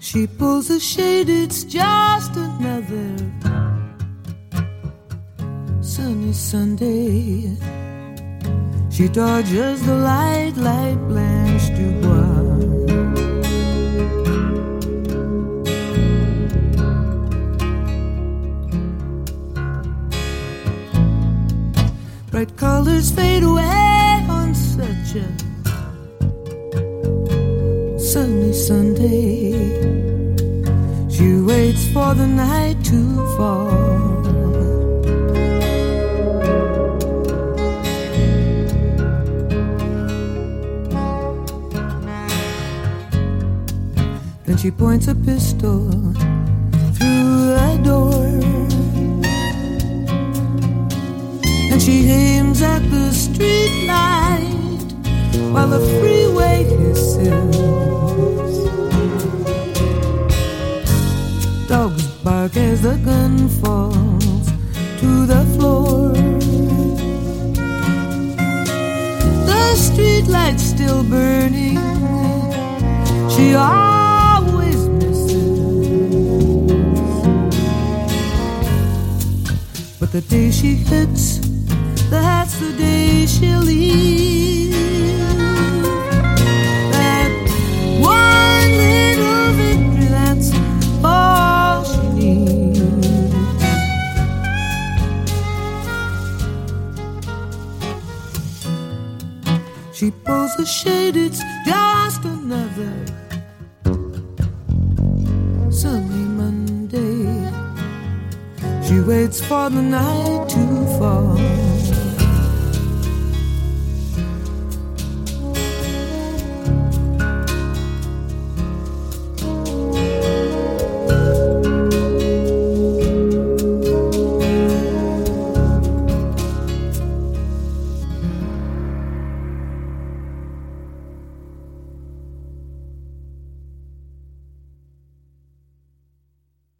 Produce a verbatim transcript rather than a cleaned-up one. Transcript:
she pulls the shade, it's just another sunny Sunday. She dodges the light like Blanche Dubois. Bright colors fade away on such a sunny Sunday. She waits for the night to fall. Then she points a pistol through the door, and she aims at the street light while the freeway hisses. Dogs bark as the gun falls to the floor. The street light's still burning. She always misses, but the day she hits, that's the day she'll leave. That one little victory, that's all she needs. She pulls the shade, it's just another sunny Monday. She waits for the night to fall.